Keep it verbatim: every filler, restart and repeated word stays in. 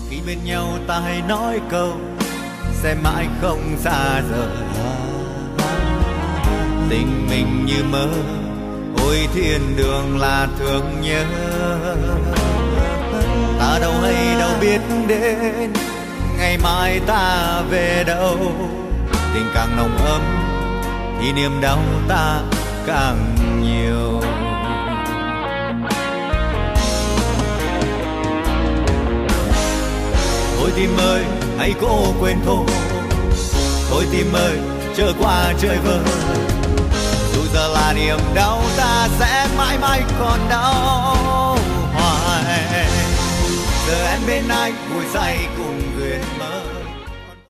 Khi bên nhau ta hãy nói câu sẽ mãi không xa rời. Tình mình như mơ, ôi thiên đường là thương nhớ. Ta đâu hay đâu biết đến ngày mai ta về đâu. Tình càng nồng ấm thì niềm đau ta càng nhiều. Thôi tim ơi hãy cố quên thôi. Thôi tim ơi trở qua chơi vơi. Dù giờ là niềm đau ta sẽ mãi mãi còn đau hoài. Giờ em bên anh vui say cùng nguyện mơ.